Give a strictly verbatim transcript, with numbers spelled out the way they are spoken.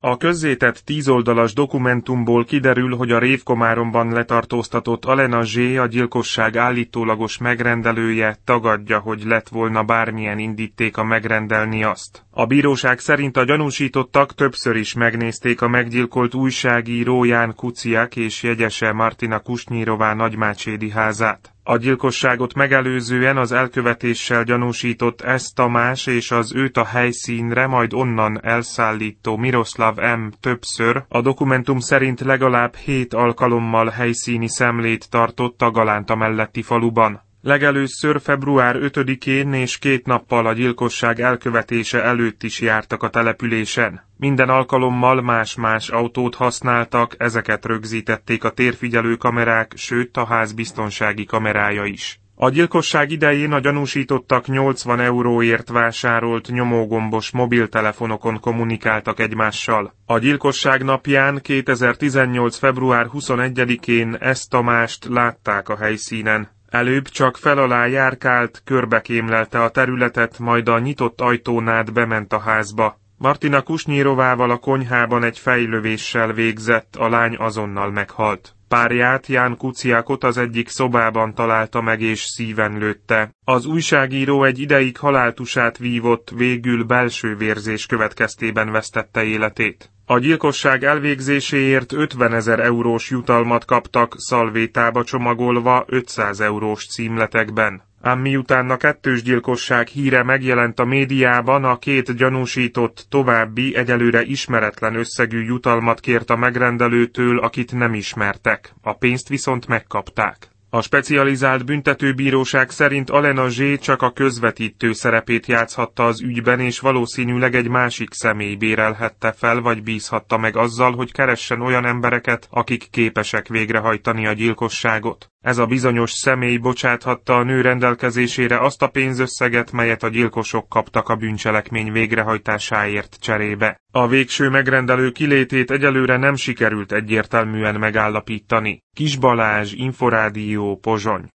A közzétett tízoldalas dokumentumból kiderül, hogy a Révkomáromban letartóztatott Alena Zsé, a gyilkosság állítólagos megrendelője, tagadja, hogy lett volna bármilyen indítéka megrendelni azt. A bíróság szerint a gyanúsítottak többször is megnézték a meggyilkolt újságíró Ján Kuciak és jegyese Martina Kusnyírová nagymácsédi házát. A gyilkosságot megelőzően az elkövetéssel gyanúsított S. Tamás és az őt a helyszínre, majd onnan elszállító Miroslav M. többször, a dokumentum szerint legalább hét alkalommal helyszíni szemlét tartott a Galánta melletti faluban. Legelőször február ötödikén és két nappal a gyilkosság elkövetése előtt is jártak a településen. Minden alkalommal más-más autót használtak, ezeket rögzítették a térfigyelő kamerák, sőt a ház biztonsági kamerája is. A gyilkosság idején a gyanúsítottak nyolcvan euróért vásárolt nyomógombos mobiltelefonokon kommunikáltak egymással. A gyilkosság napján kétezer-tizennyolc február huszonegyedikén S. Tamást látták a helyszínen. Előbb csak fel alá járkált, körbekémlelte a területet, majd a nyitott ajtón át bement a házba. Martina Kusnyírovával a konyhában egy fejlövéssel végzett, a lány azonnal meghalt. Párját, Ján Kuciakot az egyik szobában találta meg és szíven lőtte. Az újságíró egy ideig haláltusát vívott, végül belső vérzés következtében vesztette életét. A gyilkosság elvégzéséért ötvenezer eurós jutalmat kaptak, szalvétába csomagolva ötszáz eurós címletekben. Ám miután a kettős gyilkosság híre megjelent a médiában, a két gyanúsított további, egyelőre ismeretlen összegű jutalmat kért a megrendelőtől, akit nem ismertek. A pénzt viszont megkapták. A specializált büntetőbíróság szerint Alena Zsé csak a közvetítő szerepét játszhatta az ügyben, és valószínűleg egy másik személy bérelhette fel, vagy bízhatta meg azzal, hogy keressen olyan embereket, akik képesek végrehajtani a gyilkosságot. Ez a bizonyos személy bocsáthatta a nő rendelkezésére azt a pénzösszeget, melyet a gyilkosok kaptak a bűncselekmény végrehajtásáért cserébe. A végső megrendelő kilétét egyelőre nem sikerült egyértelműen megállapítani. Kis Balázs, Inforádió, Pozsony.